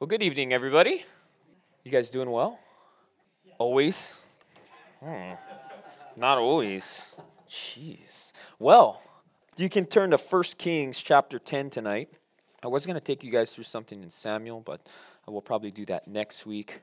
Well, good evening, everybody. You guys doing well? Always? Not always. Jeez. Well, you can turn to 1 Kings chapter 10 tonight. I was going to take you guys through something in Samuel, but I will probably do that next week.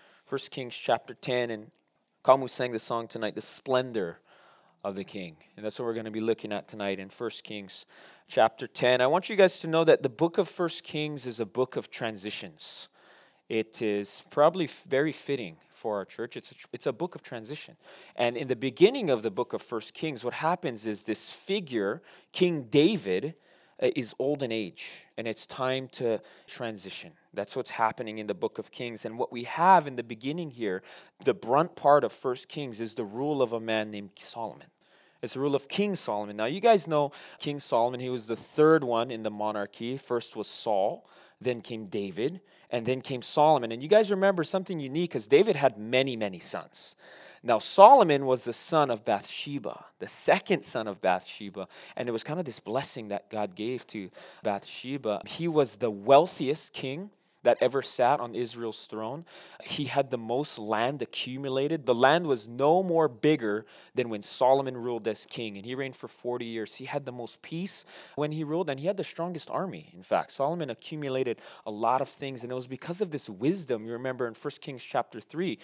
1 Kings chapter 10, and Kamu sang the song tonight, The Splendor of the King. And that's what we're going to be looking at tonight in 1 Kings chapter 10. I want you guys to know that the book of 1 Kings is a book of transitions. It is probably very fitting for our church. It's a book of transition. And in the beginning of the book of 1 Kings, what happens is this figure, King David, is old in age, and it's time to transition. That's what's happening in the book of Kings. And what we have in the beginning here, the brunt part of 1 Kings, is the rule of a man named Solomon. It's the rule of King Solomon. Now, you guys know King Solomon. He was the third one in the monarchy. First was Saul, then came David, and then came Solomon. And you guys remember something unique, because David had many, many sons. Now, Solomon was the son of Bathsheba, the second son of Bathsheba, and it was kind of this blessing that God gave to Bathsheba. He was the wealthiest king that ever sat on Israel's throne. He had the most land accumulated. The land was no more bigger than when Solomon ruled as king, and he reigned for 40 years. He had the most peace when he ruled, and he had the strongest army. In fact, Solomon accumulated a lot of things, and it was because of this wisdom. You remember in 1 Kings chapter 3,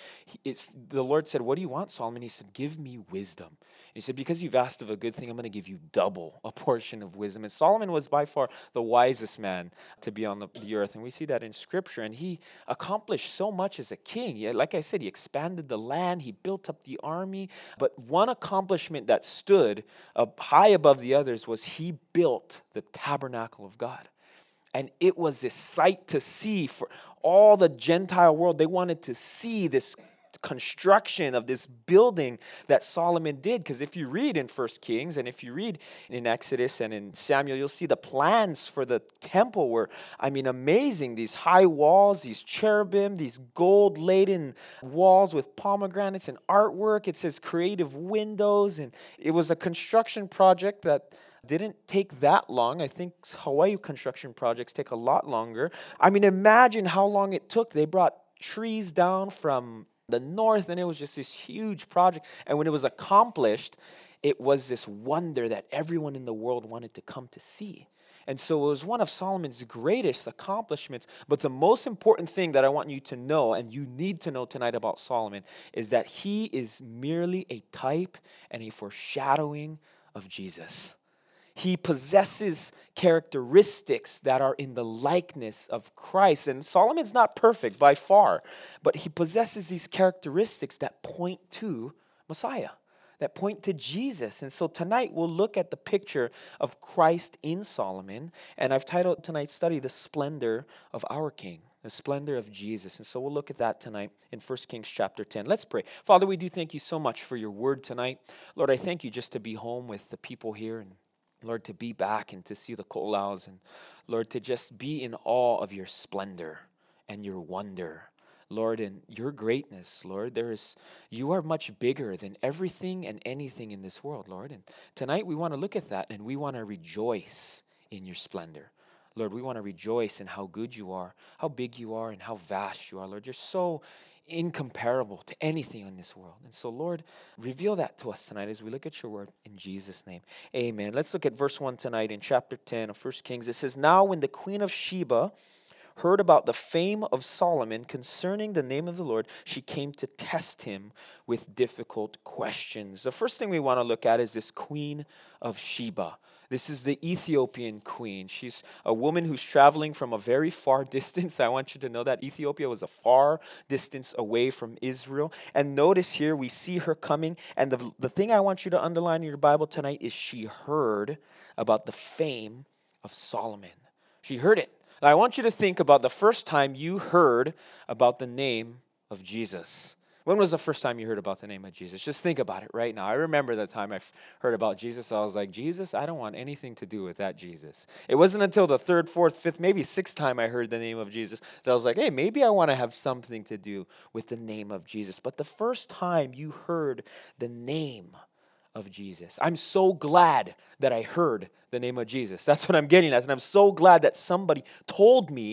the Lord said, "What do you want, Solomon?" He said, "Give me wisdom." He said, "Because you've asked of a good thing, I'm going to give you double a portion of wisdom." And Solomon was by far the wisest man to be on the earth. And we see that in Scripture. And he accomplished so much as a king. Like I said, he expanded the land. He built up the army. But one accomplishment that stood high above the others was he built the tabernacle of God. And it was this sight to see for all the Gentile world. They wanted to see this construction of this building that Solomon did. Because if you read in 1 Kings and if you read in Exodus and in Samuel, you'll see the plans for the temple were, amazing. These high walls, these cherubim, these gold-laden walls with pomegranates and artwork. It says creative windows. And it was a construction project that didn't take that long. I think Hawaii construction projects take a lot longer. Imagine how long it took. They brought trees down from the north, and it was just this huge project. And when it was accomplished, it was this wonder that everyone in the world wanted to come to see. And so it was one of Solomon's greatest accomplishments. But the most important thing that I want you to know, and you need to know tonight about Solomon, is that he is merely a type and a foreshadowing of Jesus. He possesses characteristics that are in the likeness of Christ. And Solomon's not perfect by far, but he possesses these characteristics that point to Messiah, that point to Jesus. And so tonight we'll look at the picture of Christ in Solomon. And I've titled tonight's study, The Splendor of Our King. The splendor of Jesus. And so we'll look at that tonight in 1 Kings chapter 10. Let's pray. Father, we do thank you so much for your word tonight. Lord, I thank you just to be home with the people here, and Lord, to be back and to see the Kolaus, and Lord, to just be in awe of your splendor and your wonder, Lord, and your greatness, Lord. You are much bigger than everything and anything in this world, Lord. And tonight we want to look at that, and we want to rejoice in your splendor. Lord, we want to rejoice in how good you are, how big you are, and how vast you are, Lord. You're so incomparable to anything in this world. And so, Lord, reveal that to us tonight as we look at your word in Jesus' name. Amen. Let's look at verse 1 tonight in chapter 10 of 1 Kings. It says, "Now when the queen of Sheba heard about the fame of Solomon concerning the name of the Lord, she came to test him with difficult questions." The first thing we want to look at is this queen of Sheba. This is the Ethiopian queen. She's a woman who's traveling from a very far distance. I want you to know that Ethiopia was a far distance away from Israel. And notice here we see her coming. And the thing I want you to underline in your Bible tonight is she heard about the fame of Solomon. She heard it. Now I want you to think about the first time you heard about the name of Jesus. When was the first time you heard about the name of Jesus? Just think about it right now. I remember the time I heard about Jesus. I was like, Jesus, I don't want anything to do with that Jesus. It wasn't until the third, fourth, fifth, maybe sixth time I heard the name of Jesus that I was like, hey, maybe I want to have something to do with the name of Jesus. But the first time you heard the name of Jesus, I'm so glad that I heard the name of Jesus. That's what I'm getting at. And I'm so glad that somebody told me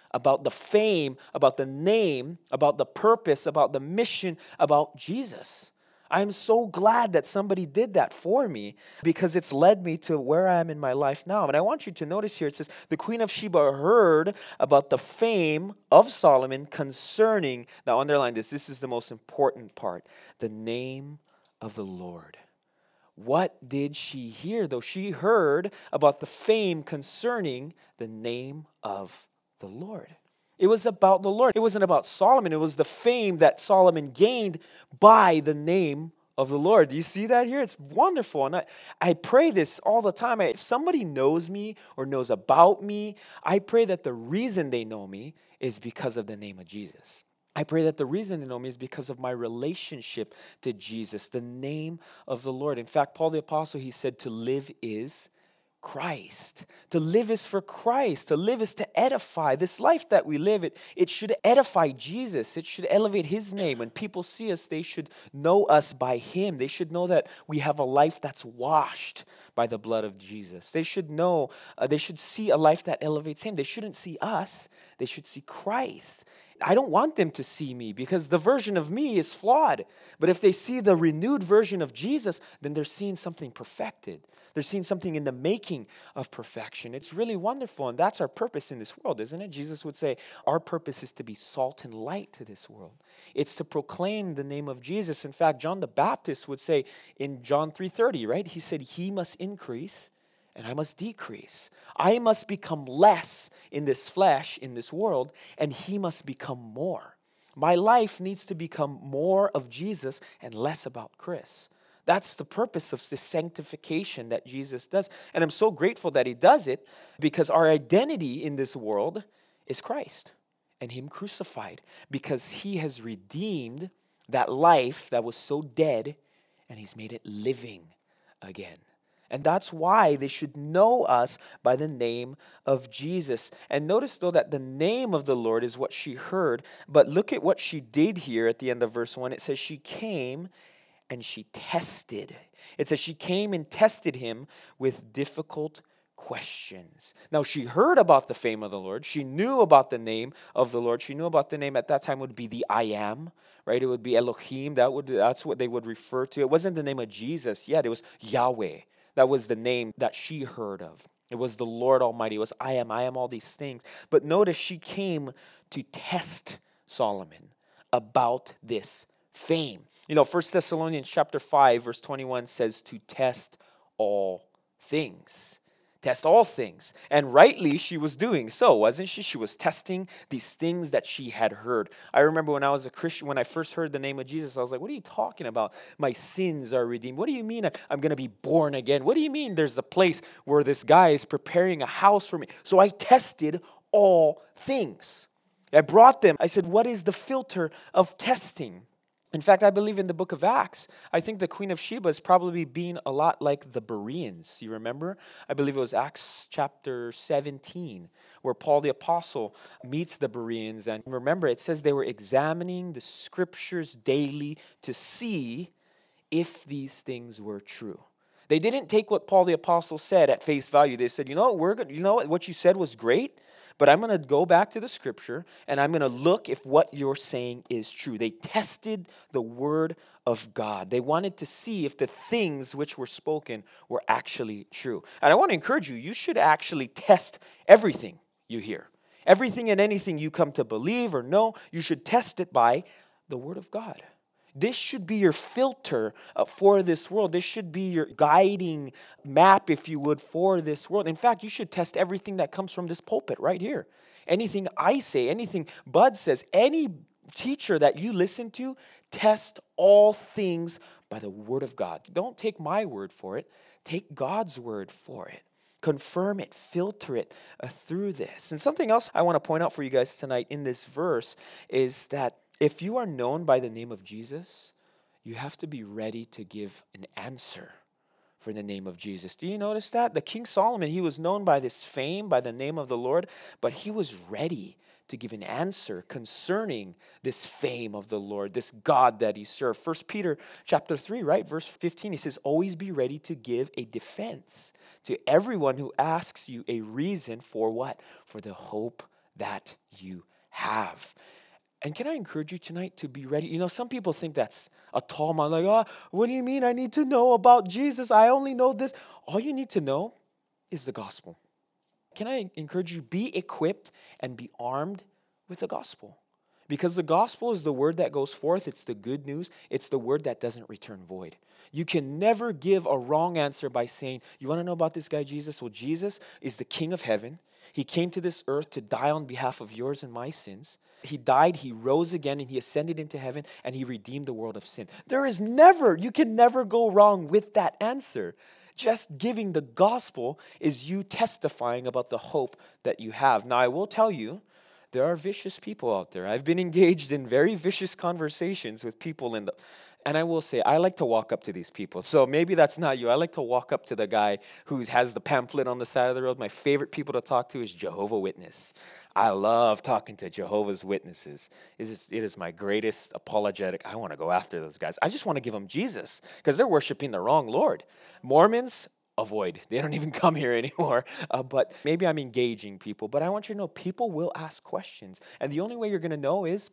about the fame, about the name, about the purpose, about the mission, about Jesus. I am so glad that somebody did that for me because it's led me to where I am in my life now. And I want you to notice here, it says, the Queen of Sheba heard about the fame of Solomon concerning, now underline this is the most important part, the name of the Lord. What did she hear though? She heard about the fame concerning the name of the Lord. It was about the Lord. It wasn't about Solomon. It was the fame that Solomon gained by the name of the Lord. Do you see that here? It's wonderful. And I pray this all the time. If somebody knows me or knows about me, I pray that the reason they know me is because of the name of Jesus. I pray that the reason they know me is because of my relationship to Jesus, the name of the Lord. In fact, Paul the Apostle, he said to live is Christ. To live is for Christ. To live is to edify. This life that we live, it should edify Jesus. It should elevate his name. When people see us, they should know us by him. They should know that we have a life that's washed by the blood of Jesus. They should know, they should see a life that elevates him. They shouldn't see us. They should see Christ. I don't want them to see me because the version of me is flawed. But if they see the renewed version of Jesus, then they're seeing something perfected. They're seeing something in the making of perfection. It's really wonderful, and that's our purpose in this world, isn't it? Jesus would say, our purpose is to be salt and light to this world. It's to proclaim the name of Jesus. In fact, John the Baptist would say in John 3:30, right? He said, he must increase and I must decrease. I must become less in this flesh, in this world, and he must become more. My life needs to become more of Jesus and less about Chris. That's the purpose of this sanctification that Jesus does. And I'm so grateful that he does it because our identity in this world is Christ and him crucified, because he has redeemed that life that was so dead and he's made it living again. And that's why they should know us by the name of Jesus. And notice, though, that the name of the Lord is what she heard. But look at what she did here at the end of verse 1. It says she came and she tested. It says she came and tested him with difficult questions. Now, she heard about the fame of the Lord. She knew about the name of the Lord. She knew about the name at that time would be the I am, right? It would be Elohim. That's what they would refer to. It wasn't the name of Jesus yet. It was Yahweh. That was the name that she heard of. It was the Lord Almighty. It was I am all these things. But notice she came to test Solomon about this fame. You know, 1 Thessalonians chapter 5, verse 21 says to test all things. Test all things. And rightly she was doing so, wasn't she? She was testing these things that she had heard. I remember when I was a Christian, when I first heard the name of Jesus, I was like, what are you talking about? My sins are redeemed. What do you mean I'm going to be born again? What do you mean there's a place where this guy is preparing a house for me? So I tested all things. I brought them. I said, what is the filter of testing? In fact, I believe in the book of Acts, I think the Queen of Sheba is probably being a lot like the Bereans. You remember? I believe it was Acts chapter 17, where Paul the Apostle meets the Bereans. And remember, it says they were examining the scriptures daily to see if these things were true. They didn't take what Paul the Apostle said at face value. They said, you know what you said was great, but I'm going to go back to the scripture and I'm going to look if what you're saying is true. They tested the word of God. They wanted to see if the things which were spoken were actually true. And I want to encourage you, you should actually test everything you hear. Everything and anything you come to believe or know, you should test it by the word of God. This should be your filter for this world. This should be your guiding map, if you would, for this world. In fact, you should test everything that comes from this pulpit right here. Anything I say, anything Bud says, any teacher that you listen to, test all things by the word of God. Don't take my word for it. Take God's word for it. Confirm it, filter it through this. And something else I want to point out for you guys tonight in this verse is that if you are known by the name of Jesus, you have to be ready to give an answer for the name of Jesus. Do you notice that? The King Solomon, he was known by this fame, by the name of the Lord, but he was ready to give an answer concerning this fame of the Lord, this God that he served. 1 Peter chapter 3, right? Verse 15, he says, always be ready to give a defense to everyone who asks you a reason for what? For the hope that you have. And can I encourage you tonight to be ready? Some people think that's a tall man, like, oh, what do you mean I need to know about Jesus? I only know this. All you need to know is the gospel. Can I encourage you, be equipped and be armed with the gospel? Because the gospel is the word that goes forth. It's the good news. It's the word that doesn't return void. You can never give a wrong answer by saying, you want to know about this guy Jesus? Well, Jesus is the King of heaven. He came to this earth to die on behalf of yours and my sins. He died, he rose again, and he ascended into heaven, and he redeemed the world of sin. You can never go wrong with that answer. Just giving the gospel is you testifying about the hope that you have. Now, I will tell you, there are vicious people out there. I've been engaged in very vicious conversations with people and I will say, I like to walk up to these people. So maybe that's not you. I like to walk up to the guy who has the pamphlet on the side of the road. My favorite people to talk to is Jehovah's Witness. I love talking to Jehovah's Witnesses. It is my greatest apologetic. I want to go after those guys. I just want to give them Jesus because they're worshiping the wrong Lord. Mormons, avoid. They don't even come here anymore. But maybe I'm engaging people. But I want you to know people will ask questions. And the only way you're going to know is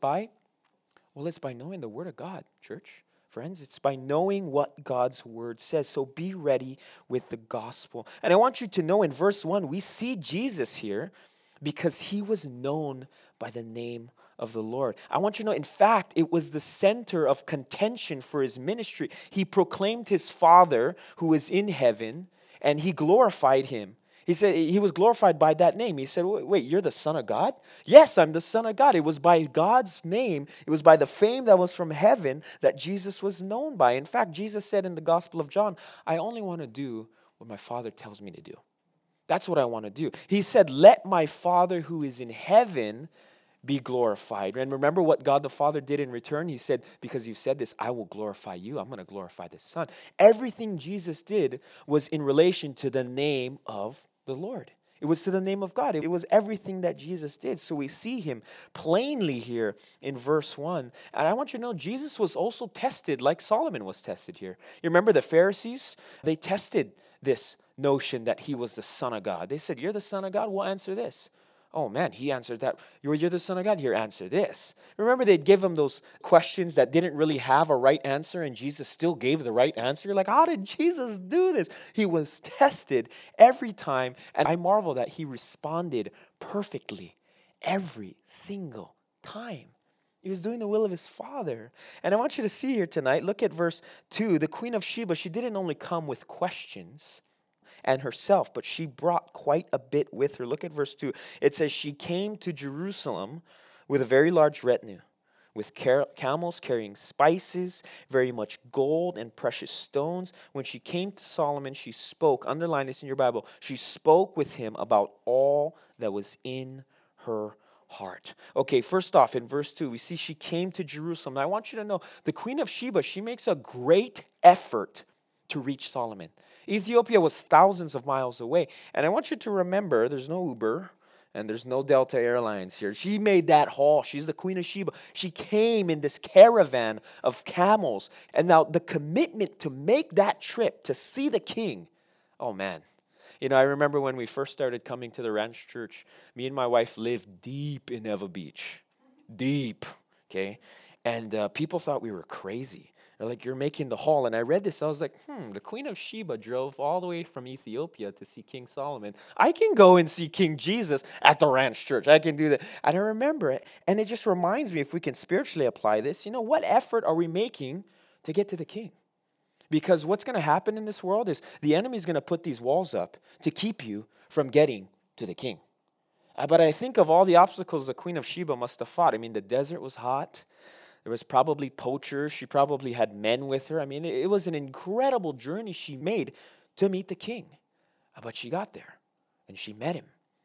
it's by knowing the Word of God, church. Friends, it's by knowing what God's word says. So be ready with the gospel. And I want you to know in verse 1, we see Jesus here because he was known by the name of the Lord. I want you to know, in fact, it was the center of contention for his ministry. He proclaimed his Father who is in heaven, and he glorified him. He said he was glorified by that name. He said, wait, you're the Son of God? Yes, I'm the Son of God. It was by God's name, it was by the fame that was from heaven that Jesus was known by. In fact, Jesus said in the Gospel of John, I only want to do what my Father tells me to do. That's what I want to do. He said, let my Father who is in heaven be glorified. And remember what God the Father did in return? He said, because you said this, I will glorify you. I'm going to glorify the Son. Everything Jesus did was in relation to the name of the Lord. It was to the name of God. It was everything that Jesus did. So we see him plainly here in verse 1. And I want you to know Jesus was also tested like Solomon was tested here. You remember the Pharisees? They tested this notion that he was the Son of God. They said, you're the Son of God? We'll answer this. Oh man, he answered that. You're the Son of God? Here, answer this. Remember they'd give him those questions that didn't really have a right answer and Jesus still gave the right answer? You're like, how did Jesus do this? He was tested every time, and I marvel that he responded perfectly every single time. He was doing the will of his Father. And I want you to see here tonight, look at verse 2. The Queen of Sheba, she didn't only come with questions and herself, but she brought quite a bit with her. Look at verse 2. It says, she came to Jerusalem with a very large retinue, with camels carrying spices, very much gold and precious stones. When she came to Solomon, she spoke, underline this in your Bible, she spoke with him about all that was in her heart. Okay, first off, in verse 2, we see she came to Jerusalem. Now, I want you to know, the Queen of Sheba, she makes a great effort to reach Solomon. Ethiopia was thousands of miles away. And I want you to remember, there's no Uber and there's no Delta Airlines here. She made that haul. She's the Queen of Sheba. She came in this caravan of camels. And now the commitment to make that trip to see the king, oh man. I remember when we first started coming to the Ranch Church, me and my wife lived deep in Eva Beach. Deep, okay? And people thought we were crazy. They're like, you're making the haul. And I read this. I was like, the Queen of Sheba drove all the way from Ethiopia to see King Solomon. I can go and see King Jesus at the Ranch Church. I can do that. And I remember it. And it just reminds me, if we can spiritually apply this, what effort are we making to get to the king? Because what's going to happen in this world is the enemy is going to put these walls up to keep you from getting to the king. But I think of all the obstacles the Queen of Sheba must have fought. I mean, the desert was hot. There was probably poachers. She probably had men with her. I mean, it was an incredible journey she made to meet the king. But she got there, and she met him.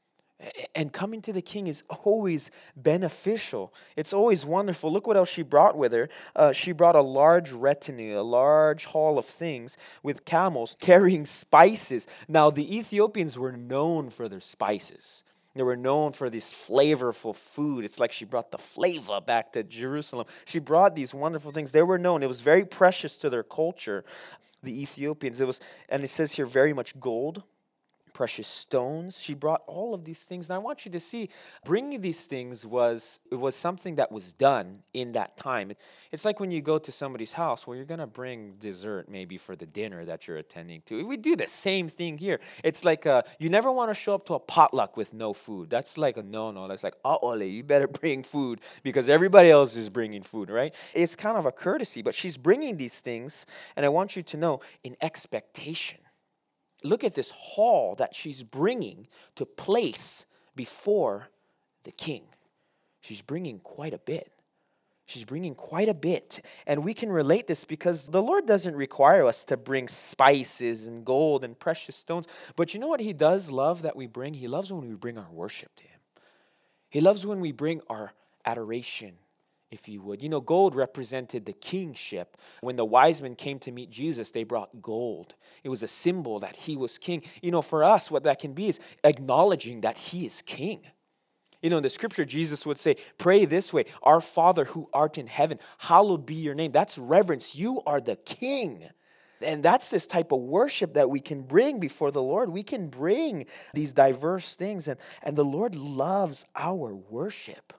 And coming to the king is always beneficial. It's always wonderful. Look what else she brought with her. She brought a large retinue, a large haul of things with camels carrying spices. Now, the Ethiopians were known for their spices. They were known for this flavorful food. It's like she brought the flavor back to Jerusalem. She brought these wonderful things. They were known. It was very precious to their culture, the Ethiopians. And it says here very much gold, precious stones. She brought all of these things. And I want you to see, bringing these things was something that was done in that time. It's like when you go to somebody's house, well, you're going to bring dessert maybe for the dinner that you're attending to. We do the same thing here. It's like you never want to show up to a potluck with no food. That's like a no-no. That's like, ole, you better bring food because everybody else is bringing food, right? It's kind of a courtesy, but she's bringing these things, and I want you to know, in expectation. Look at this haul that she's bringing to place before the king. She's bringing quite a bit. She's bringing quite a bit. And we can relate this because the Lord doesn't require us to bring spices and gold and precious stones. But you know what he does love that we bring? He loves when we bring our worship to him. He loves when we bring our adoration, if you would. You know, gold represented the kingship. When the wise men came to meet Jesus, they brought gold. It was a symbol that he was king. You know, for us, what that can be is acknowledging that he is king. You know, in the scripture, Jesus would say, pray this way, our Father who art in heaven, hallowed be your name. That's reverence. You are the king. And that's this type of worship that we can bring before the Lord. We can bring these diverse things. And the Lord loves our worship.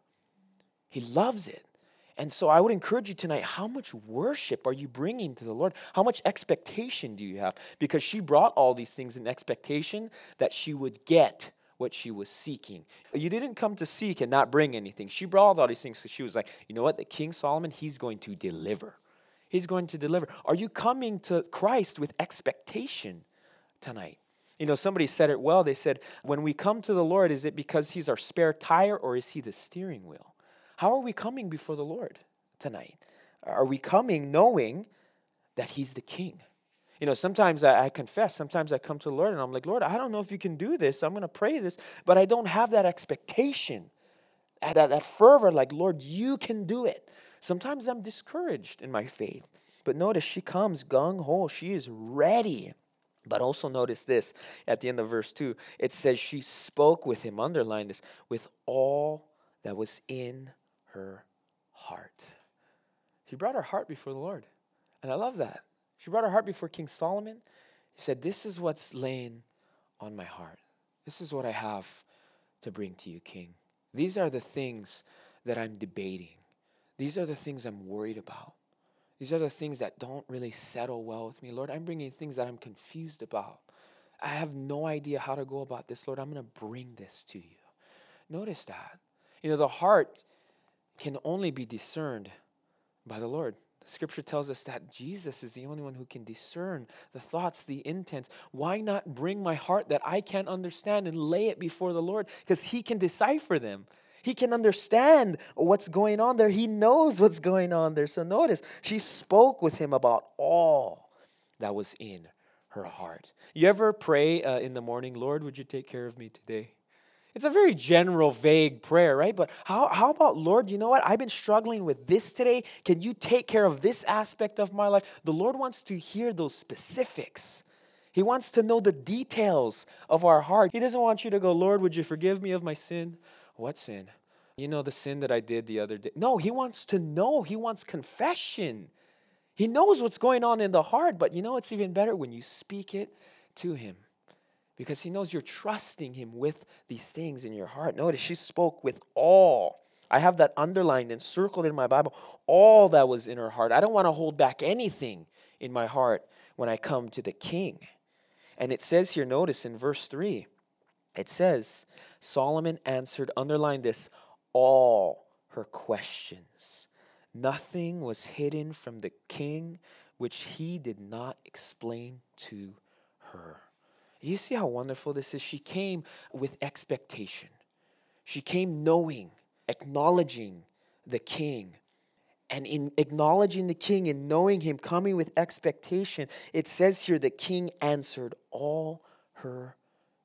He loves it. And so I would encourage you tonight, how much worship are you bringing to the Lord? How much expectation do you have? Because she brought all these things in expectation that she would get what she was seeking. You didn't come to seek and not bring anything. She brought all these things because she was like, you know what? The King Solomon, he's going to deliver. He's going to deliver. Are you coming to Christ with expectation tonight? You know, somebody said it well. They said, when we come to the Lord, is it because he's our spare tire or is he the steering wheel? How are we coming before the Lord tonight? Are we coming knowing that he's the king? You know, sometimes I confess, sometimes I come to the Lord and I'm like, Lord, I don't know if you can do this. I'm going to pray this, but I don't have that expectation, that fervor, like, Lord, you can do it. Sometimes I'm discouraged in my faith. But notice she comes gung-ho. She is ready. But also notice this, at the end of verse 2, it says she spoke with him, underline this, with all that was in her heart. She brought her heart before the Lord. And I love that. She brought her heart before King Solomon. He said, this is what's laying on my heart. This is what I have to bring to you, King. These are the things that I'm debating. These are the things I'm worried about. These are the things that don't really settle well with me. Lord, I'm bringing things that I'm confused about. I have no idea how to go about this. Lord, I'm going to bring this to you. Notice that. You know, the heart can only be discerned by the Lord. The scripture tells us that Jesus is the only one who can discern the thoughts, the intents. Why not bring my heart that I can't understand and lay it before the Lord? Because he can decipher them. He can understand what's going on there. He knows what's going on there. So notice, she spoke with him about all that was in her heart. You ever pray in the morning, Lord, would you take care of me today? It's a very general, vague prayer, right? But how about, Lord, you know what? I've been struggling with this today. Can you take care of this aspect of my life? The Lord wants to hear those specifics. He wants to know the details of our heart. He doesn't want you to go, Lord, would you forgive me of my sin? What sin? You know, the sin that I did the other day. No, he wants to know. He wants confession. He knows what's going on in the heart, but you know it's even better when you speak it to him. Because he knows you're trusting him with these things in your heart. Notice she spoke with all. I have that underlined and circled in my Bible. All that was in her heart. I don't want to hold back anything in my heart when I come to the king. And it says here, notice in verse 3, it says, Solomon answered, underline this, all her questions. Nothing was hidden from the king which he did not explain to her. You see how wonderful this is? She came with expectation. She came knowing, acknowledging the king. And in acknowledging the king and knowing him, coming with expectation, it says here the king answered all her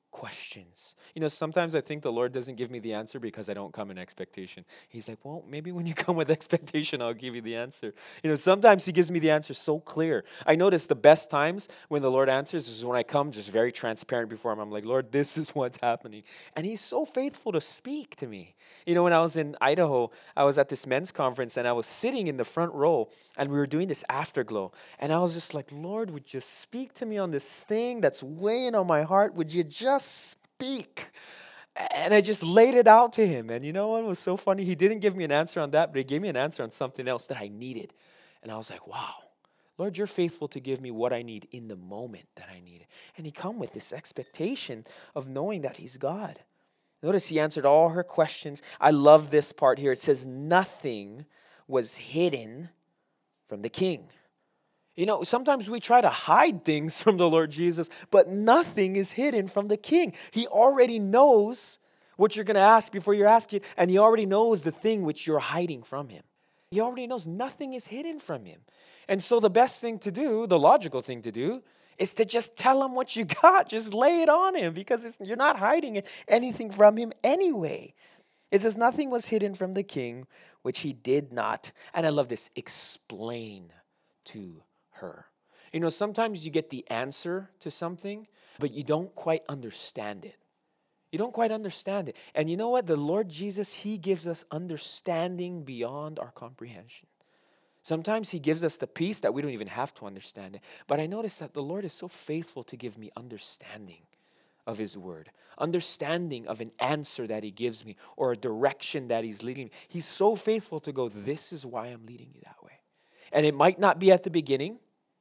questions. Sometimes I think the Lord doesn't give me the answer because I don't come in expectation. He's like, well, maybe when you come with expectation, I'll give you the answer. Sometimes he gives me the answer so clear. I notice the best times when the Lord answers is when I come just very transparent before him. I'm like, Lord, this is what's happening. And he's so faithful to speak to me. When I was in Idaho, I was at this men's conference and I was sitting in the front row and we were doing this afterglow. And I was just like, Lord, would you speak to me on this thing that's weighing on my heart? Would you just speak? And I just laid it out to him. And you know what was so funny? He didn't give me an answer on that, but he gave me an answer on something else that I needed. And I was like, wow, Lord, you're faithful to give me what I need in the moment that I need it. And he come with this expectation of knowing that he's God. Notice he answered all her questions. I love this part here. It says, nothing was hidden from the king. Sometimes we try to hide things from the Lord Jesus, but nothing is hidden from the king. He already knows what you're going to ask before you ask it, and he already knows the thing which you're hiding from him. He already knows nothing is hidden from him. And so the best thing to do, the logical thing to do, is to just tell him what you got. Just lay it on him because you're not hiding anything from him anyway. It says nothing was hidden from the king, which he did not, and I love this, explain to her. Sometimes you get the answer to something, but you don't quite understand it. You don't quite understand it. And you know what? The Lord Jesus, he gives us understanding beyond our comprehension. Sometimes he gives us the peace that we don't even have to understand it. But I notice that the Lord is so faithful to give me understanding of his word, understanding of an answer that he gives me or a direction that he's leading me. He's so faithful to go, this is why I'm leading you that way. And it might not be at the beginning.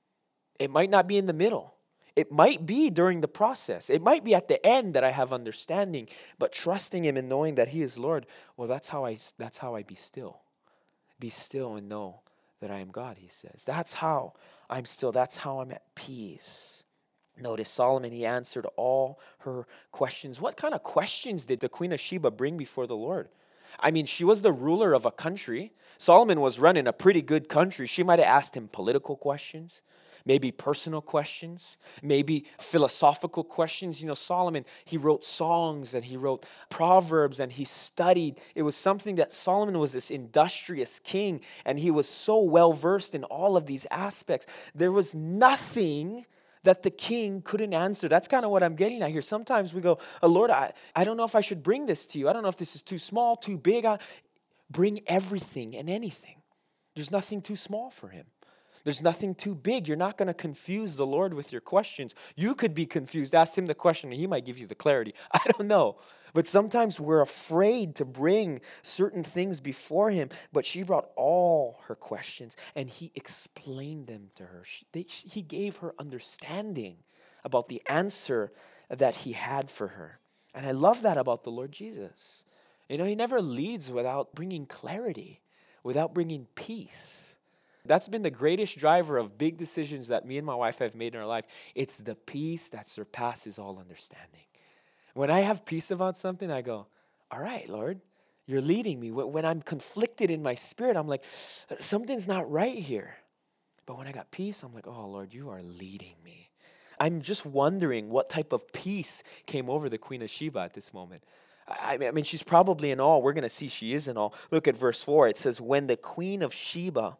It might not be in the middle. It might be during the process. It might be at the end that I have understanding, but trusting him and knowing that he is Lord, well, that's how I be still. Be still and know that I am God, he says. That's how I'm still. That's how I'm at peace. Notice Solomon, he answered all her questions. What kind of questions did the Queen of Sheba bring before the Lord? I mean, she was the ruler of a country. Solomon was running a pretty good country. She might have asked him political questions, maybe personal questions, maybe philosophical questions. Solomon, he wrote songs and he wrote proverbs and he studied. It was something that Solomon was this industrious king and he was so well versed in all of these aspects. There was nothing that the king couldn't answer. That's kind of what I'm getting at here. Sometimes we go, Lord, I don't know if I should bring this to you. I don't know if this is too small, too big. Bring everything and anything. There's nothing too small for him. There's nothing too big. You're not going to confuse the Lord with your questions. You could be confused. Ask him the question and he might give you the clarity. I don't know. But sometimes we're afraid to bring certain things before him. But she brought all her questions and he explained them to her. He gave her understanding about the answer that he had for her. And I love that about the Lord Jesus. He never leads without bringing clarity, without bringing peace. That's been the greatest driver of big decisions that me and my wife have made in our life. It's the peace that surpasses all understanding. When I have peace about something, I go, all right, Lord, you're leading me. When I'm conflicted in my spirit, I'm like, something's not right here. But when I got peace, I'm like, oh, Lord, you are leading me. I'm just wondering what type of peace came over the Queen of Sheba at this moment. I mean, she's probably in awe. We're going to see she is in awe. Look at verse 4. It says, when the Queen of Sheba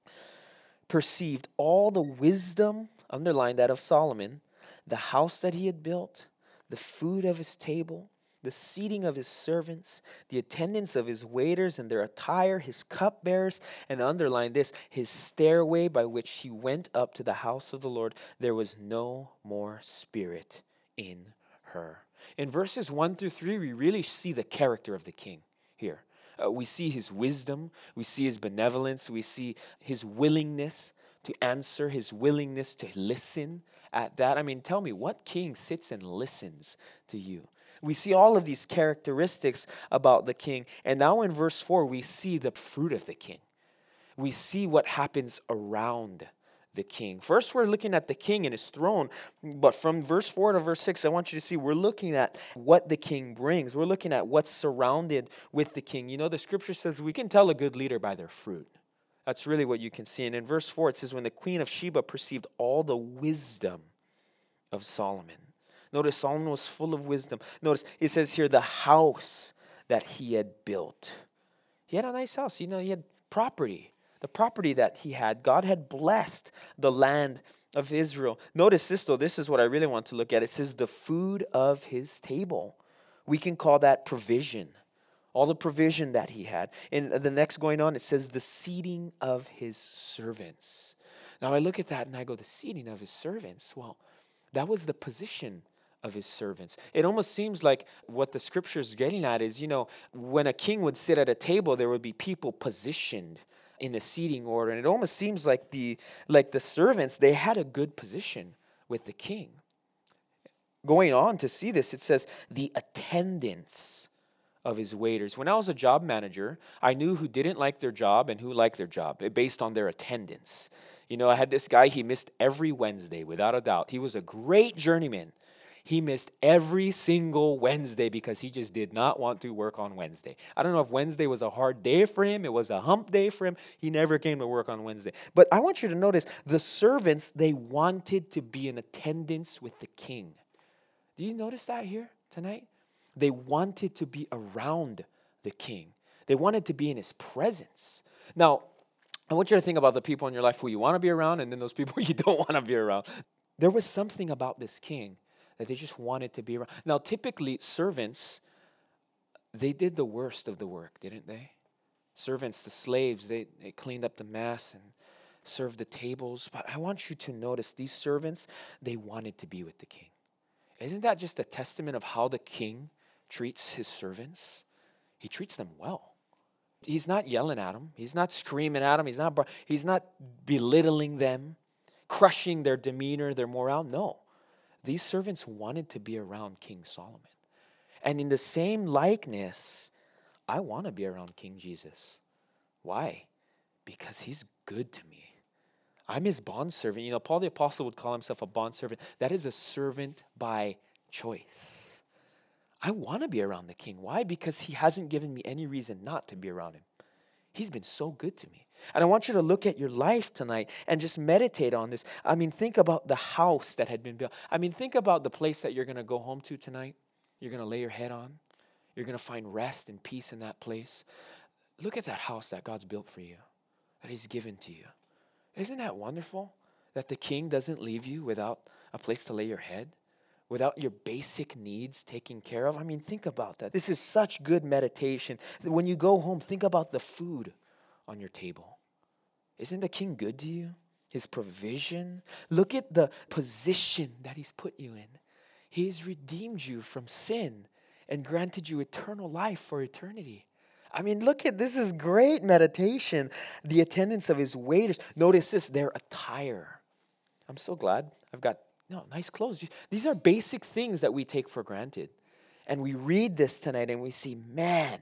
perceived all the wisdom, underline that, of Solomon, the house that he had built, the food of his table, the seating of his servants, the attendance of his waiters and their attire, his cupbearers, and underline this, his stairway by which he went up to the house of the Lord, there was no more spirit in her. In verses 1 through 3, we really see the character of the king here. We see his wisdom, we see his benevolence, we see his willingness to answer, his willingness to listen at that. I mean, tell me, what king sits and listens to you? We see all of these characteristics about the king. And now in verse 4, we see the fruit of the king. We see what happens around the king. First, we're looking at the king and his throne. But from verse 4 to verse 6, I want you to see we're looking at what the king brings. We're looking at what's surrounded with the king. The scripture says we can tell a good leader by their fruit. That's really what you can see. And in verse 4, it says, when the Queen of Sheba perceived all the wisdom of Solomon. Notice Solomon was full of wisdom. Notice it says here the house that he had built. He had a nice house. He had property. The property that he had, God had blessed the land of Israel. Notice this though. This is what I really want to look at. It says the food of his table. We can call that provision. All the provision that he had. And the next going on, it says the seating of his servants. Now I look at that and I go, the seating of his servants? Well, that was the position of his servants. It almost seems like what the scripture is getting at is, when a king would sit at a table, there would be people positioned in the seating order. And it almost seems like the servants, they had a good position with the king. Going on to see this, it says the attendants of his waiters. When I was a job manager, I knew who didn't like their job and who liked their job based on their attendance. I had this guy, he missed every Wednesday without a doubt. He was a great journeyman. He missed every single Wednesday because he just did not want to work on Wednesday. I don't know if Wednesday was a hard day for him. It was a hump day for him. He never came to work on Wednesday. But I want you to notice the servants, they wanted to be in attendance with the king. Do you notice that here tonight? They wanted to be around the king. They wanted to be in his presence. Now, I want you to think about the people in your life who you want to be around and then those people you don't want to be around. There was something about this king that they just wanted to be around. Now, typically, servants, they did the worst of the work, didn't they? Servants, the slaves, they cleaned up the mess and served the tables. But I want you to notice these servants, they wanted to be with the king. Isn't that just a testament of how the king treats his servants? He treats them well. He's not yelling at them. He's not screaming at them. He's not belittling them, crushing their demeanor, their morale. No. These servants wanted to be around King Solomon. And in the same likeness, I want to be around King Jesus. Why? Because he's good to me. I'm his bondservant. Paul the Apostle would call himself a bondservant. That is a servant by choice. I want to be around the king. Why? Because he hasn't given me any reason not to be around him. He's been so good to me. And I want you to look at your life tonight and just meditate on this. Think about the house that had been built. Think about the place that you're going to go home to tonight. You're going to lay your head on. You're going to find rest and peace in that place. Look at that house that God's built for you, that he's given to you. Isn't that wonderful? That the king doesn't leave you without a place to lay your head, without your basic needs taken care of. Think about that. This is such good meditation. When you go home, think about the food on your table. Isn't the king good to you? His provision. Look at the position that he's put you in. He's redeemed you from sin and granted you eternal life for eternity. Look at this is great meditation. The attendance of his waiters. Notice this, their attire. I'm so glad I've got nice clothes. These are basic things that we take for granted. And we read this tonight and we see, man,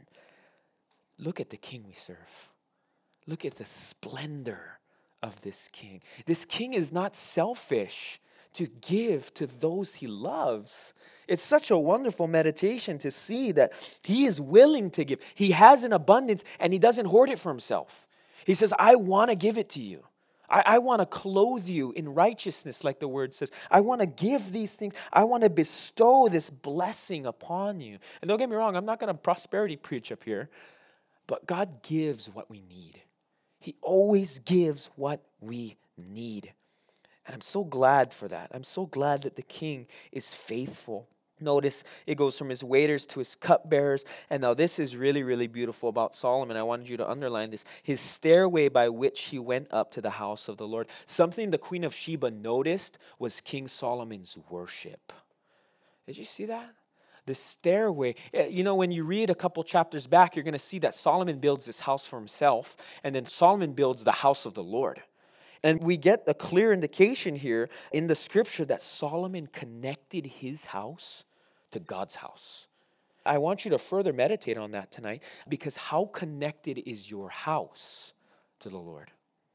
look at the king we serve. Look at the splendor of this king. This king is not selfish to give to those he loves. It's such a wonderful meditation to see that he is willing to give. He has an abundance and he doesn't hoard it for himself. He says, I want to give it to you. I want to clothe you in righteousness, like the word says. I want to give these things. I want to bestow this blessing upon you. And don't get me wrong, I'm not going to prosperity preach up here, but God gives what we need. He always gives what we need. And I'm so glad for that. I'm so glad that the king is faithful. Notice it goes from his waiters to his cupbearers. And now this is really, really beautiful about Solomon. I wanted you to underline this. His stairway by which he went up to the house of the Lord. Something the Queen of Sheba noticed was King Solomon's worship. Did you see that? The stairway. When you read a couple chapters back, you're going to see that Solomon builds this house for himself. And then Solomon builds the house of the Lord. And we get a clear indication here in the scripture that Solomon connected his house to God's house. I want you to further meditate on that tonight, because how connected is your house to the Lord?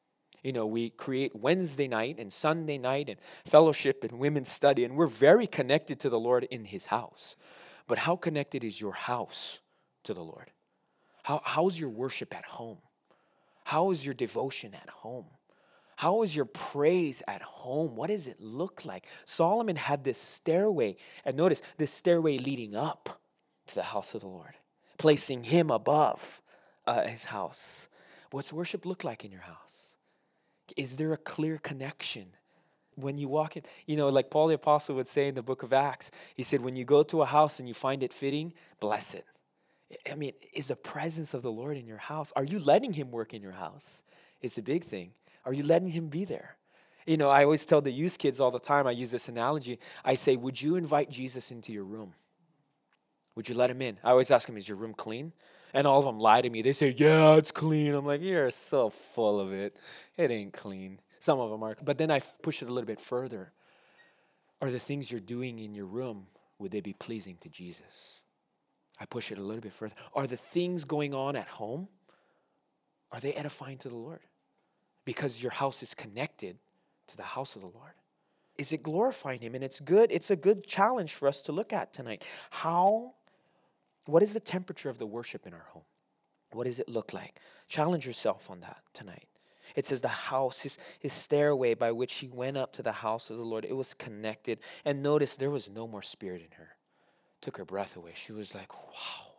We create Wednesday night and Sunday night and fellowship and women's study, and we're very connected to the Lord in his house. But how connected is your house to the Lord? How's your worship at home? How is your devotion at home? How is your praise at home? What does it look like? Solomon had this stairway, and notice this stairway leading up to the house of the Lord, placing him above his house. What's worship look like in your house? Is there a clear connection? When you walk in, like Paul the Apostle would say in the book of Acts, he said, when you go to a house and you find it fitting, bless it. I mean, is the presence of the Lord in your house? Are you letting him work in your house? It's a big thing. Are you letting him be there? I always tell the youth kids all the time, I use this analogy. I say, would you invite Jesus into your room? Would you let him in? I always ask them, is your room clean? And all of them lie to me. They say, yeah, it's clean. I'm like, you're so full of it. It ain't clean. Some of them are. But then I push it a little bit further. Are the things you're doing in your room, would they be pleasing to Jesus? I push it a little bit further. Are the things going on at home, are they edifying to the Lord? Because your house is connected to the house of the Lord. Is it glorifying him? And it's good. It's a good challenge for us to look at tonight. What is the temperature of the worship in our home? What does it look like? Challenge yourself on that tonight. It says the house, his stairway by which he went up to the house of the Lord, it was connected. And notice there was no more spirit in her. Took her breath away. She was like, wow.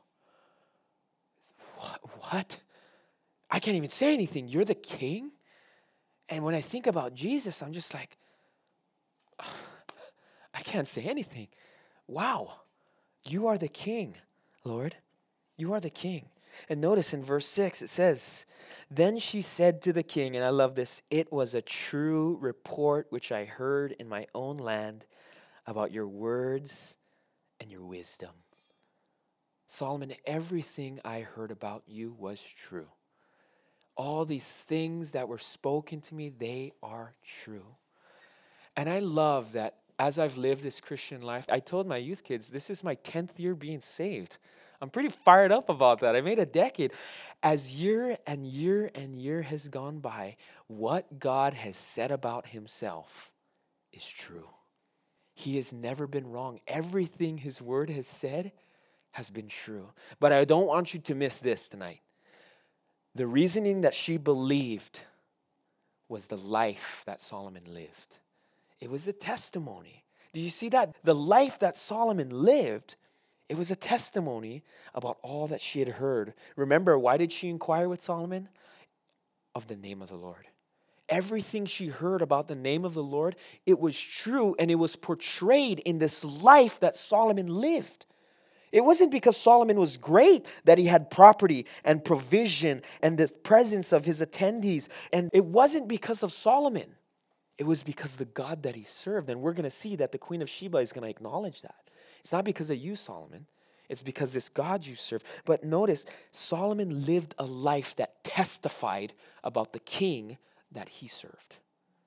What? I can't even say anything. You're the king? And when I think about Jesus, I'm just like, I can't say anything. Wow. You are the king, Lord. You are the king. And notice in verse 6, it says, then she said to the king, and I love this, it was a true report which I heard in my own land about your words and your wisdom. Solomon, everything I heard about you was true. All these things that were spoken to me, they are true. And I love that as I've lived this Christian life, I told my youth kids, this is my 10th year being saved. I'm pretty fired up about that. I made a decade. As year and year and year has gone by, what God has said about himself is true. He has never been wrong. Everything his word has said has been true. But I don't want you to miss this tonight. The reasoning that she believed was the life that Solomon lived. It was a testimony. Do you see that? The life that Solomon lived, it was a testimony about all that she had heard. Remember, why did she inquire with Solomon? Of the name of the Lord. Everything she heard about the name of the Lord, it was true and it was portrayed in this life that Solomon lived. It wasn't because Solomon was great that he had property and provision and the presence of his attendees. And it wasn't because of Solomon. It was because the God that he served. And we're going to see that the Queen of Sheba is going to acknowledge that. It's not because of you, Solomon. It's because this God you serve. But notice, Solomon lived a life that testified about the king that he served.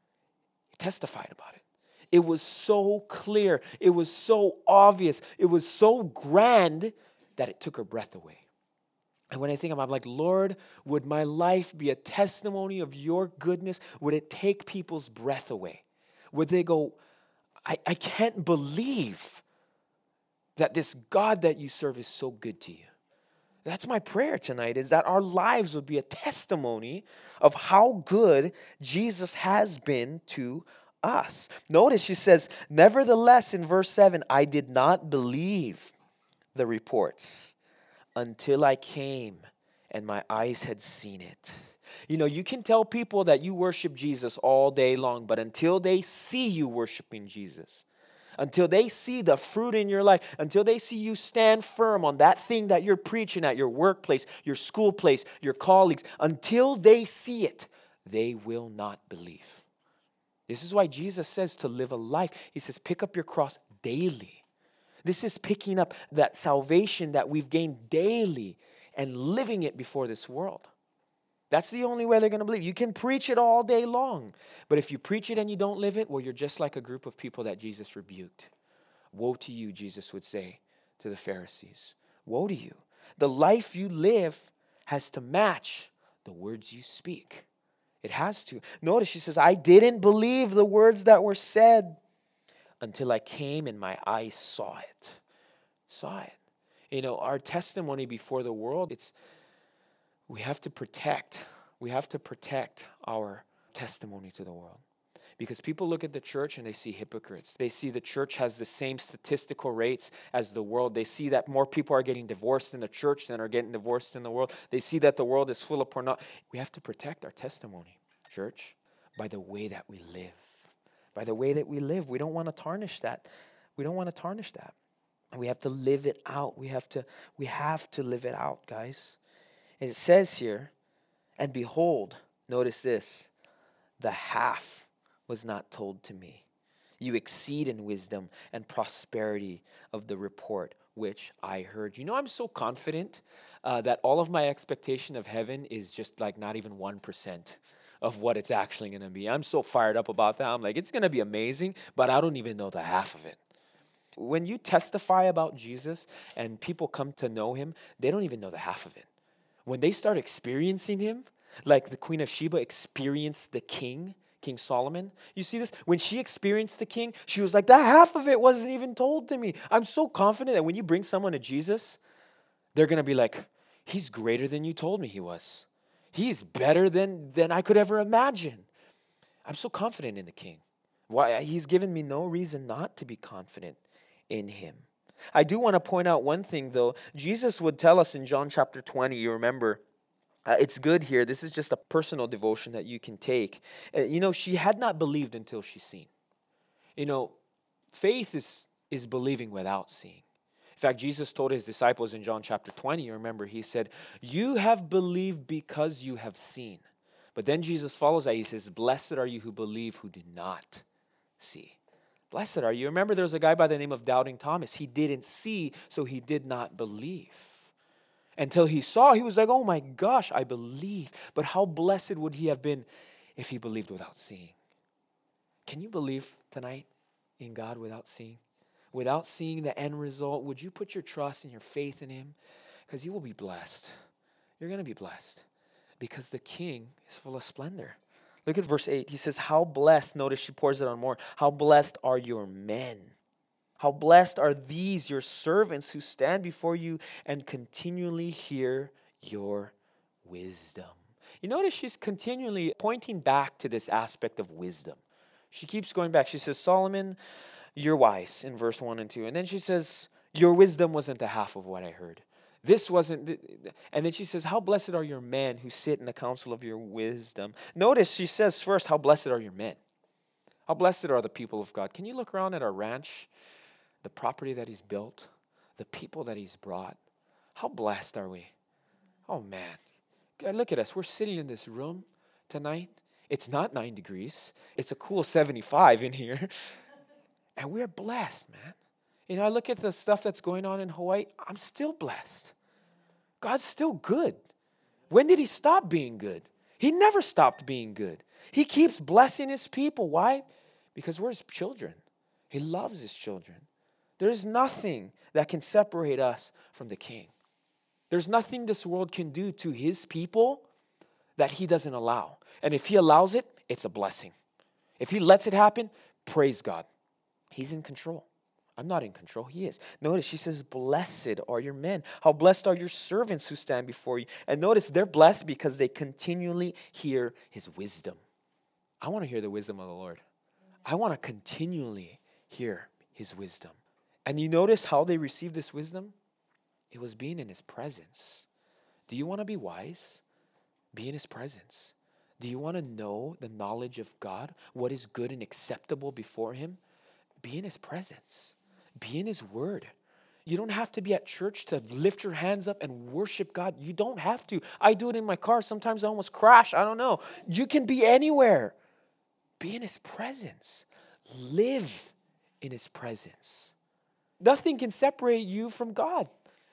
He testified about it. It was so clear. It was so obvious. It was so grand that it took her breath away. And when I think about it, I'm like, Lord, would my life be a testimony of your goodness? Would it take people's breath away? Would they go, I can't believe that this God that you serve is so good to you. That's my prayer tonight, is that our lives would be a testimony of how good Jesus has been to us. Notice she says, nevertheless, in verse 7, I did not believe the reports until I came and my eyes had seen it. You can tell people that you worship Jesus all day long, but until they see you worshiping Jesus, until they see the fruit in your life, until they see you stand firm on that thing that you're preaching at your workplace, your school place, your colleagues, until they see it, they will not believe. This is why Jesus says to live a life. He says, pick up your cross daily. This is picking up that salvation that we've gained daily and living it before this world. That's the only way they're going to believe. You can preach it all day long, but if you preach it and you don't live it, well, you're just like a group of people that Jesus rebuked. Woe to you, Jesus would say to the Pharisees. Woe to you. The life you live has to match the words you speak. It has to. Notice she says, I didn't believe the words that were said until I came and my eyes saw it. Saw it. Our testimony before the world, we have to protect our testimony to the world. Because people look at the church and they see hypocrites. They see the church has the same statistical rates as the world. They see that more people are getting divorced in the church than are getting divorced in the world. They see that the world is full of pornography. We have to protect our testimony, church, by the way that we live. By the way that we live. We don't want to tarnish that. We don't want to tarnish that. And we have to live it out. We have to live it out, guys. And it says here, and behold, notice this, the half was not told to me. You exceed in wisdom and prosperity of the report which I heard. You know, I'm so confident that all of my expectation of heaven is just like not even 1% of what it's actually going to be. I'm so fired up about that. I'm like, it's going to be amazing, but I don't even know the half of it. When you testify about Jesus and people come to know him, they don't even know the half of it. When they start experiencing him, like the Queen of Sheba experienced the King Solomon. You see this? When she experienced the king, she was like, that half of it wasn't even told to me. I'm so confident that when you bring someone to Jesus, they're going to be like, he's greater than you told me he was. He's better than I could ever imagine. I'm so confident in the king. Why? He's given me no reason not to be confident in him. I do want to point out one thing, though. Jesus would tell us in John chapter 20, you remember, it's good here. This is just a personal devotion that you can take. She had not believed until she's seen. Faith is believing without seeing. In fact, Jesus told his disciples in John chapter 20, you remember, he said, you have believed because you have seen. But then Jesus follows that. He says, blessed are you who believe who do not see. Blessed are you. Remember, there was a guy by the name of Doubting Thomas. He didn't see, so he did not believe. Until he saw, he was like, oh my gosh, I believe. But how blessed would he have been if he believed without seeing? Can you believe tonight in God without seeing? Without seeing the end result, would you put your trust and your faith in him? Because you will be blessed. You're going to be blessed. Because the king is full of splendor. Look at verse 8. He says, how blessed, notice she pours it on more, how blessed are your men. How blessed are these, your servants, who stand before you and continually hear your wisdom. You notice she's continually pointing back to this aspect of wisdom. She keeps going back. She says, Solomon, you're wise, in verse 1 and 2. And then she says, your wisdom wasn't the half of what I heard. This wasn't, and then she says, how blessed are your men who sit in the counsel of your wisdom. Notice she says first, how blessed are your men. How blessed are the people of God. Can you look around at our ranch? The property that he's built, the people that he's brought. How blessed are we? Oh man, God, look at us. We're sitting in this room tonight. It's not 9 degrees. It's a cool 75 in here. And we're blessed, man. I look at the stuff that's going on in Hawaii. I'm still blessed. God's still good. When did he stop being good? He never stopped being good. He keeps blessing his people. Why? Because we're his children. He loves his children. There's nothing that can separate us from the King. There's nothing this world can do to his people that he doesn't allow. And if he allows it, it's a blessing. If he lets it happen, praise God. He's in control. I'm not in control. He is. Notice she says, blessed are your men. How blessed are your servants who stand before you. And notice they're blessed because they continually hear his wisdom. I want to hear the wisdom of the Lord. I want to continually hear his wisdom. And you notice how they received this wisdom? It was being in his presence. Do you want to be wise? Be in his presence. Do you want to know the knowledge of God? What is good and acceptable before him? Be in his presence. Be in his word. You don't have to be at church to lift your hands up and worship God. You don't have to. I do it in my car. Sometimes I almost crash. I don't know. You can be anywhere. Be in his presence. Live in his presence. Nothing can separate you from God.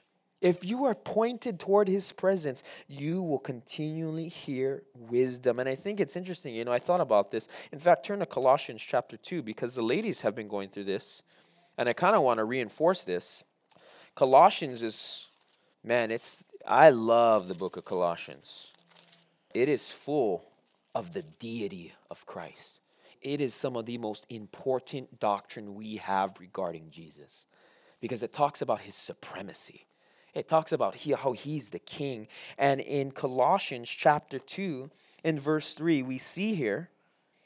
If you are pointed toward his presence, you will continually hear wisdom. And I think it's interesting. I thought about this. In fact, turn to Colossians chapter 2 because the ladies have been going through this. And I kind of want to reinforce this. Colossians is, I love the book of Colossians. It is full of the deity of Christ. It is some of the most important doctrine we have regarding Jesus because it talks about his supremacy. It talks about how he's the king. And in Colossians chapter 2, in verse 3, we see here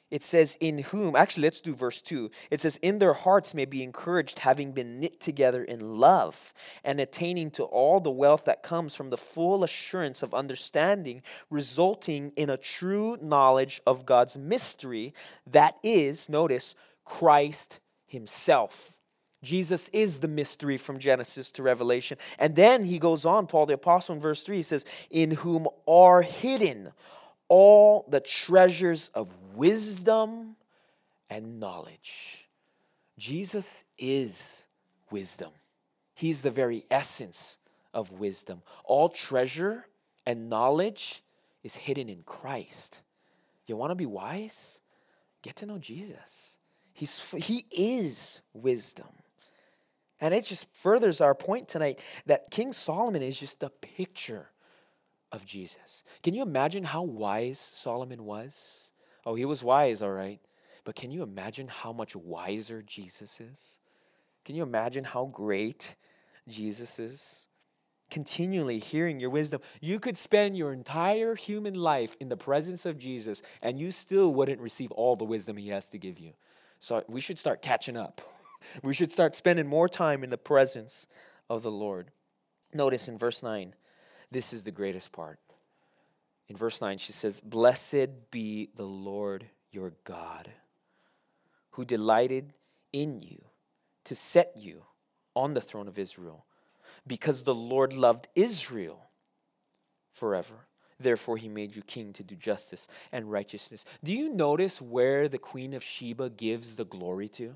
It says, in whom, actually, let's do verse 2. It says, in their hearts may be encouraged, having been knit together in love, and attaining to all the wealth that comes from the full assurance of understanding, resulting in a true knowledge of God's mystery, that is, notice, Christ himself. Jesus is the mystery from Genesis to Revelation. And then he goes on, Paul the Apostle, in verse 3, he says, in whom are hidden all the treasures of wisdom and knowledge. Jesus is wisdom. He's the very essence of wisdom. All treasure and knowledge is hidden in Christ. You want to be wise? Get to know Jesus. He is wisdom. And it just furthers our point tonight that King Solomon is just a picture of Jesus. Can you imagine how wise Solomon was? Oh, he was wise, all right. But can you imagine how much wiser Jesus is? Can you imagine how great Jesus is? Continually hearing your wisdom. You could spend your entire human life in the presence of Jesus and you still wouldn't receive all the wisdom he has to give you. So we should start catching up. We should start spending more time in the presence of the Lord. Notice in verse 9, this is the greatest part. In verse 9, she says, blessed be the Lord your God, who delighted in you to set you on the throne of Israel, because the Lord loved Israel forever. Therefore, he made you king to do justice and righteousness. Do you notice where the Queen of Sheba gives the glory to?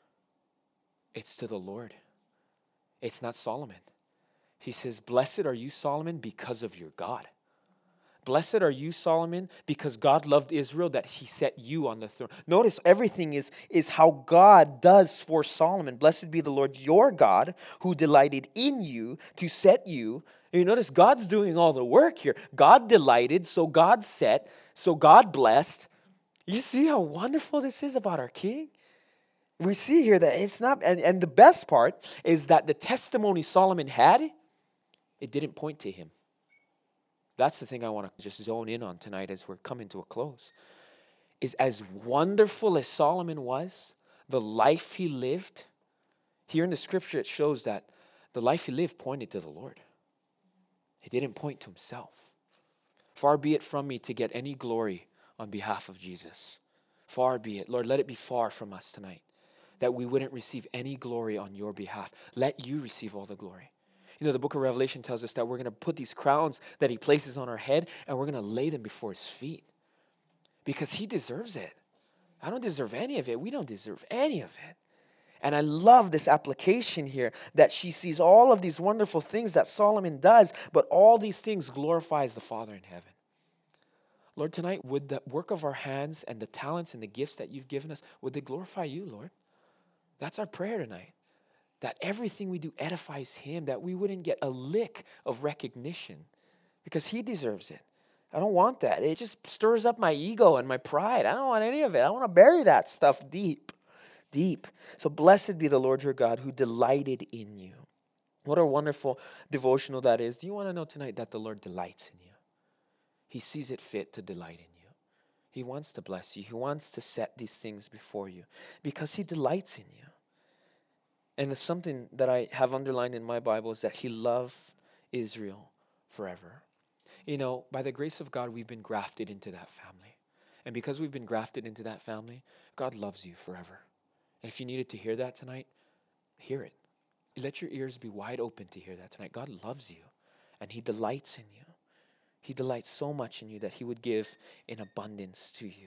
It's to the Lord. It's not Solomon. He says, blessed are you, Solomon, because of your God. Blessed are you, Solomon, because God loved Israel, that he set you on the throne. Notice everything is how God does for Solomon. Blessed be the Lord your God, who delighted in you to set you. And you notice God's doing all the work here. God delighted, so God set, so God blessed. You see how wonderful this is about our King? We see here that it's not, and the best part is that the testimony Solomon had, it didn't point to him. That's the thing I want to just zone in on tonight as we're coming to a close. Is as wonderful as Solomon was, the life he lived, here in the scripture it shows that the life he lived pointed to the Lord. It didn't point to himself. Far be it from me to get any glory on behalf of Jesus. Far be it. Lord, let it be far from us tonight, that we wouldn't receive any glory on your behalf. Let you receive all the glory. You know, the book of Revelation tells us that we're going to put these crowns that he places on our head and we're going to lay them before his feet because he deserves it. I don't deserve any of it. We don't deserve any of it. And I love this application here that she sees all of these wonderful things that Solomon does, but all these things glorifies the Father in heaven. Lord, tonight, would the work of our hands and the talents and the gifts that you've given us, would they glorify you, Lord? That's our prayer tonight. That everything we do edifies him, that we wouldn't get a lick of recognition because he deserves it. I don't want that. It just stirs up my ego and my pride. I don't want any of it. I want to bury that stuff deep, deep. So blessed be the Lord your God who delighted in you. What a wonderful devotional that is. Do you want to know tonight that the Lord delights in you? He sees it fit to delight in you. He wants to bless you. He wants to set these things before you because he delights in you. And it's something that I have underlined in my Bible is that he loved Israel forever. You know, by the grace of God, we've been grafted into that family. And because we've been grafted into that family, God loves you forever. And if you needed to hear that tonight, hear it. Let your ears be wide open to hear that tonight. God loves you and he delights in you. He delights so much in you that he would give in abundance to you.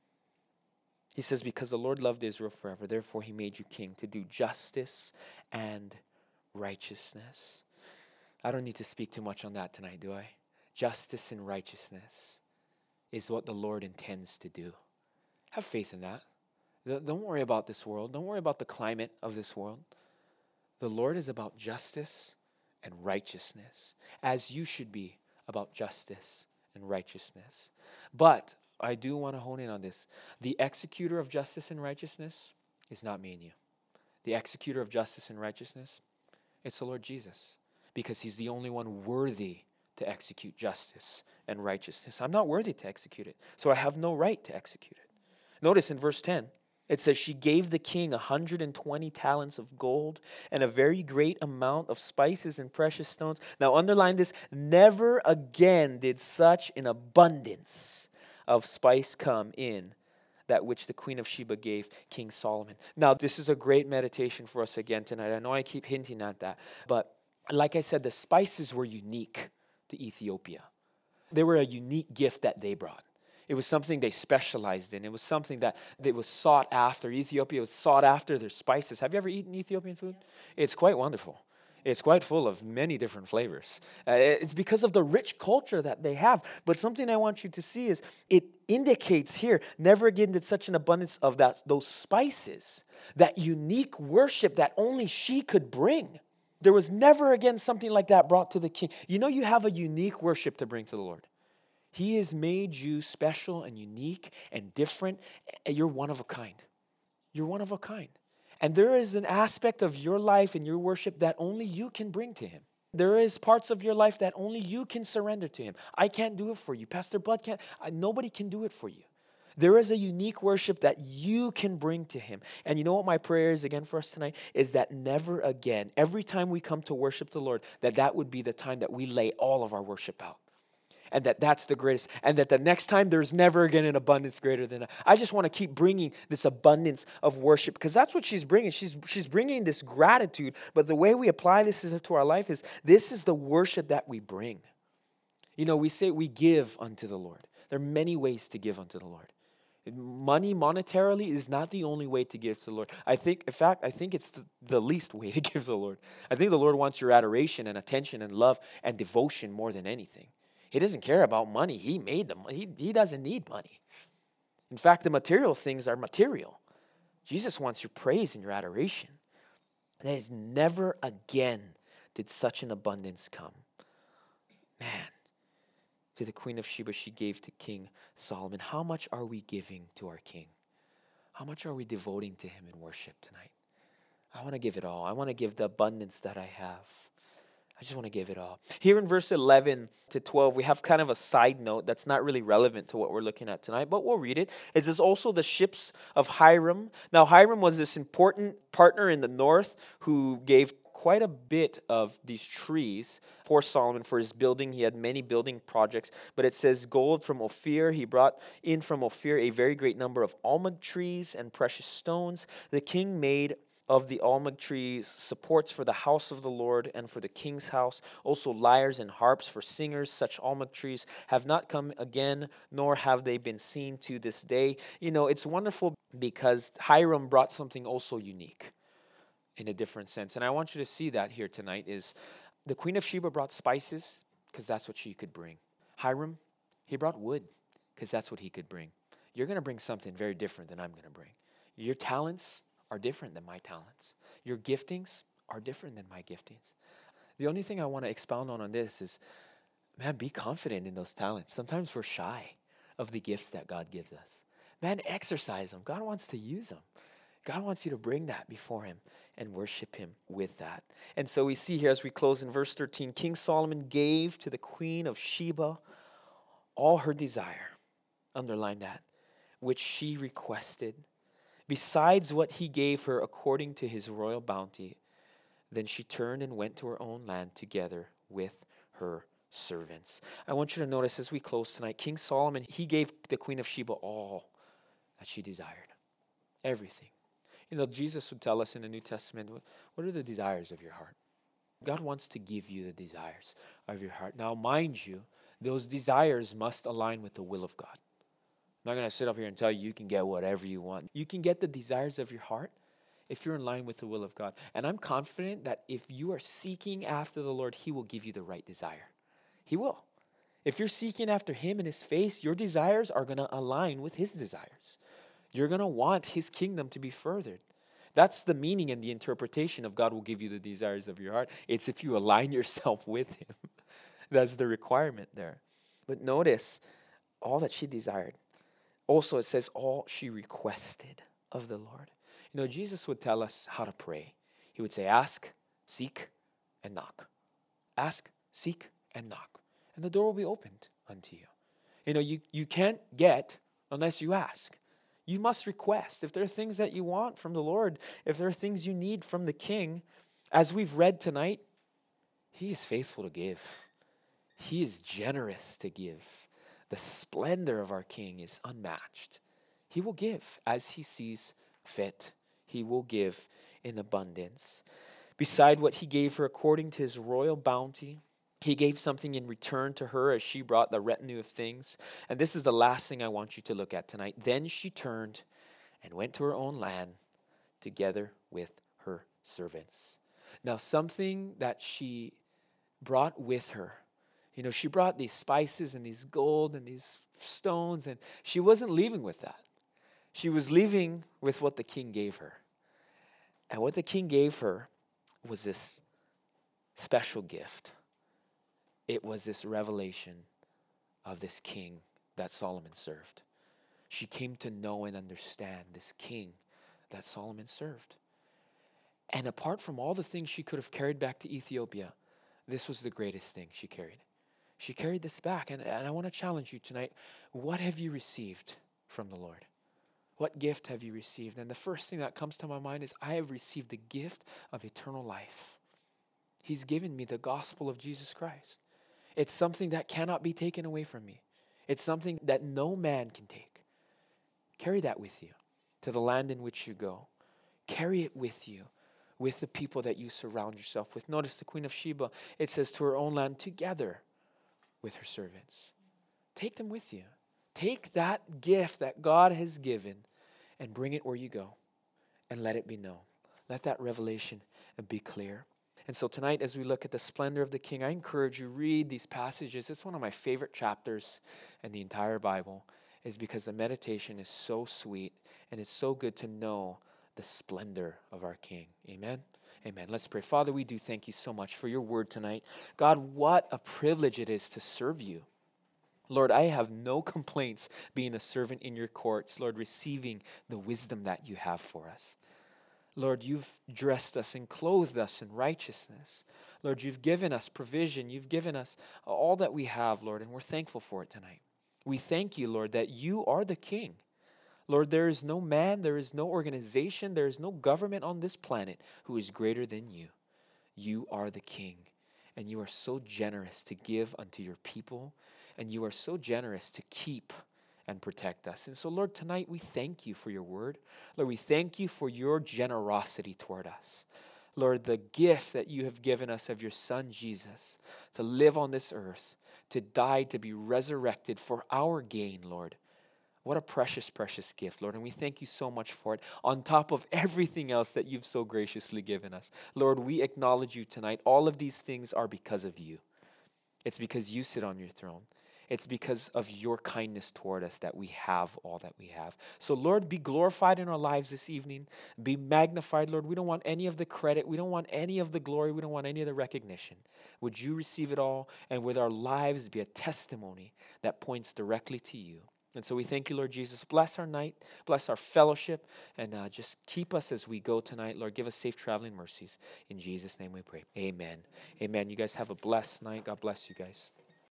He says, because the Lord loved Israel forever, therefore he made you king to do justice and righteousness. I don't need to speak too much on that tonight, do I? Justice and righteousness is what the Lord intends to do. Have faith in that. Don't worry about this world. Don't worry about the climate of this world. The Lord is about justice and righteousness, as you should be about justice and righteousness. But I do want to hone in on this. The executor of justice and righteousness is not me and you. The executor of justice and righteousness, it's the Lord Jesus, because he's the only one worthy to execute justice and righteousness. I'm not worthy to execute it, so I have no right to execute it. Notice in verse 10, it says, she gave the king 120 talents of gold and a very great amount of spices and precious stones. Now underline this, never again did such an abundance of spice come in that which the Queen of Sheba gave King Solomon. Now this is a great meditation for us again tonight. I know I keep hinting at that, but like I said, the spices were unique to Ethiopia. They were a unique gift that they brought. It was something they specialized in. It was something that was sought after. Ethiopia was sought after their spices. Have you ever eaten Ethiopian food? It's quite wonderful. It's quite full of many different flavors. It's because of the rich culture that they have. But something I want you to see is it indicates here, never again did such an abundance of those spices, that unique worship that only she could bring. There was never again something like that brought to the king. You know you have a unique worship to bring to the Lord. He has made you special and unique and different. You're one of a kind. You're one of a kind. And there is an aspect of your life and your worship that only you can bring to him. There is parts of your life that only you can surrender to him. I can't do it for you. Pastor Bud can't. Nobody can do it for you. There is a unique worship that you can bring to him. And you know what my prayer is again for us tonight? Is that never again, every time we come to worship the Lord, that would be the time that we lay all of our worship out. And that's the greatest. And that the next time there's never again an abundance greater than that. I just want to keep bringing this abundance of worship because that's what she's bringing. She's bringing this gratitude. But the way we apply this to our life is this is the worship that we bring. You know, we say we give unto the Lord. There are many ways to give unto the Lord. Money monetarily is not the only way to give to the Lord. I think it's the least way to give to the Lord. I think the Lord wants your adoration and attention and love and devotion more than anything. He doesn't care about money. He made them. He doesn't need money. In fact, the material things are material. Jesus wants your praise and your adoration. There is never again did such an abundance come. Man, to the Queen of Sheba she gave to King Solomon. How much are we giving to our King? How much are we devoting to him in worship tonight? I want to give it all. I want to give the abundance that I have. I just want to give it all. Here in verse 11 to 12, we have kind of a side note that's not really relevant to what we're looking at tonight, but we'll read it. It says also the ships of Hiram. Now, Hiram was this important partner in the north who gave quite a bit of these trees for Solomon for his building. He had many building projects, but it says gold from Ophir. He brought in from Ophir a very great number of almug trees and precious stones. The king made of the almug trees supports for the house of the Lord and for the king's house, also lyres and harps for singers. Such almug trees have not come again, nor have they been seen to this day. You know, it's wonderful because Hiram brought something also unique in a different sense. And I want you to see that here tonight is the Queen of Sheba brought spices because that's what she could bring. Hiram, he brought wood because that's what he could bring. You're going to bring something very different than I'm going to bring. Your talents are different than my talents. Your giftings are different than my giftings. The only thing I want to expound on this is, man, be confident in those talents. Sometimes we're shy of the gifts that God gives us. Man, exercise them. God wants to use them. God wants you to bring that before him and worship him with that. And so we see here as we close in verse 13, King Solomon gave to the Queen of Sheba all her desire, underline that, which she requested, besides what he gave her according to his royal bounty. Then she turned and went to her own land together with her servants. I want you to notice as we close tonight, King Solomon, he gave the Queen of Sheba all that she desired. Everything. You know, Jesus would tell us in the New Testament, what are the desires of your heart? God wants to give you the desires of your heart. Now, mind you, those desires must align with the will of God. I'm not going to sit up here and tell you can get whatever you want. You can get the desires of your heart if you're in line with the will of God. And I'm confident that if you are seeking after the Lord, he will give you the right desire. He will. If you're seeking after him and his face, your desires are going to align with his desires. You're going to want his kingdom to be furthered. That's the meaning and the interpretation of God will give you the desires of your heart. It's if you align yourself with him. That's the requirement there. But notice all that she desired. Also, it says all she requested of the Lord. You know, Jesus would tell us how to pray. He would say, ask, seek, and knock. Ask, seek, and knock. And the door will be opened unto you. You know, you can't get unless you ask. You must request. If there are things that you want from the Lord, if there are things you need from the King, as we've read tonight, He is faithful to give. He is generous to give. The splendor of our King is unmatched. He will give as He sees fit. He will give in abundance. Beside what He gave her according to His royal bounty, He gave something in return to her as she brought the retinue of things. And this is the last thing I want you to look at tonight. Then she turned and went to her own land together with her servants. Now, something that she brought with her, she brought these spices and these gold and these stones, and she wasn't leaving with that. She was leaving with what the king gave her. And what the king gave her was this special gift. It was this revelation of this king that Solomon served. She came to know and understand this king that Solomon served. And apart from all the things she could have carried back to Ethiopia, this was the greatest thing she carried. She carried this back. And I want to challenge you tonight. What have you received from the Lord? What gift have you received? And the first thing that comes to my mind is I have received the gift of eternal life. He's given me the gospel of Jesus Christ. It's something that cannot be taken away from me. It's something that no man can take. Carry that with you to the land in which you go. Carry it with you, with the people that you surround yourself with. Notice the Queen of Sheba, it says to her own land together with her servants. Take them with you. Take that gift that God has given and bring it where you go and let it be known. Let that revelation be clear. And so tonight, as we look at the splendor of the King, I encourage you, read these passages. It's one of my favorite chapters in the entire Bible, is because the meditation is so sweet and it's so good to know the splendor of our King. Amen? Amen. Let's pray. Father, we do thank you so much for your word tonight. God, what a privilege it is to serve you. Lord, I have no complaints being a servant in your courts, Lord, receiving the wisdom that you have for us. Lord, you've dressed us and clothed us in righteousness. Lord, you've given us provision. You've given us all that we have, Lord, and we're thankful for it tonight. We thank you, Lord, that you are the King. Lord, there is no man, there is no organization, there is no government on this planet who is greater than you. You are the King, and you are so generous to give unto your people, and you are so generous to keep and protect us. And so, Lord, tonight we thank you for your word. Lord, we thank you for your generosity toward us. Lord, the gift that you have given us of your Son, Jesus, to live on this earth, to die, to be resurrected for our gain, Lord. What a precious, precious gift, Lord. And we thank you so much for it, on top of everything else that you've so graciously given us. Lord, we acknowledge you tonight. All of these things are because of you. It's because you sit on your throne. It's because of your kindness toward us that we have all that we have. So, Lord, be glorified in our lives this evening. Be magnified, Lord. We don't want any of the credit. We don't want any of the glory. We don't want any of the recognition. Would you receive it all, and with our lives be a testimony that points directly to you. And so we thank you, Lord Jesus. Bless our night. Bless our fellowship. And just keep us as we go tonight. Lord, give us safe traveling mercies. In Jesus' name we pray. Amen. Amen. You guys have a blessed night. God bless you guys.